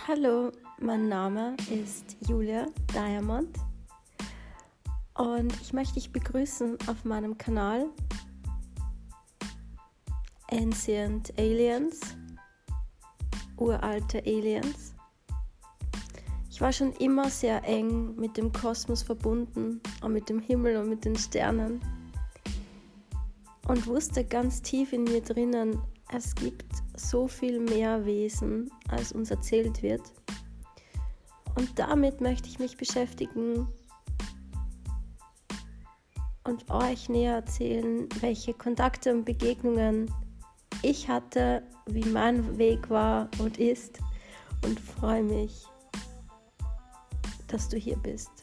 Hallo, mein Name ist Julia Diamond und ich möchte dich begrüßen auf meinem Kanal Ancient Aliens, uralte Aliens. Ich war schon immer sehr eng mit dem Kosmos verbunden und mit dem Himmel und mit den Sternen und wusste ganz tief in mir drinnen, es gibt so viel mehr Wesen, als uns erzählt wird. Und damit möchte ich mich beschäftigen und euch näher erzählen, welche Kontakte und Begegnungen ich hatte, wie mein Weg war und ist, und freue mich, dass du hier bist.